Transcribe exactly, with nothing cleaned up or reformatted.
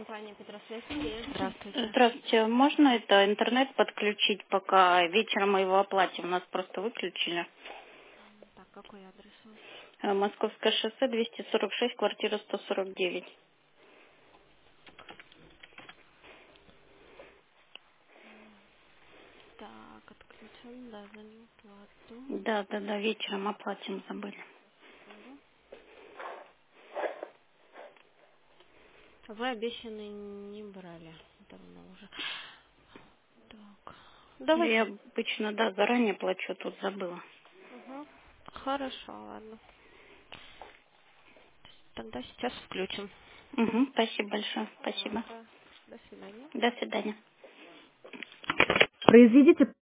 компания Петросвязь. Здравствуйте. Здравствуйте. Можно это интернет подключить, пока вечером мы его оплатим? Нас просто выключили. Так, какой адрес у вас? Э, Московское шоссе, двести сорок шесть, квартира сто сорок девять. Так, отключен, да, за неуплату. Да, да, да, вечером оплатим, забыли. Угу. Вы обещанные не брали давно уже. Так, Я давайте. обычно, да, заранее плачу, тут забыла. Угу. Хорошо, ладно. Тогда сейчас включим. Угу, спасибо большое, спасибо. Пожалуйста. До свидания. До свидания. Произведите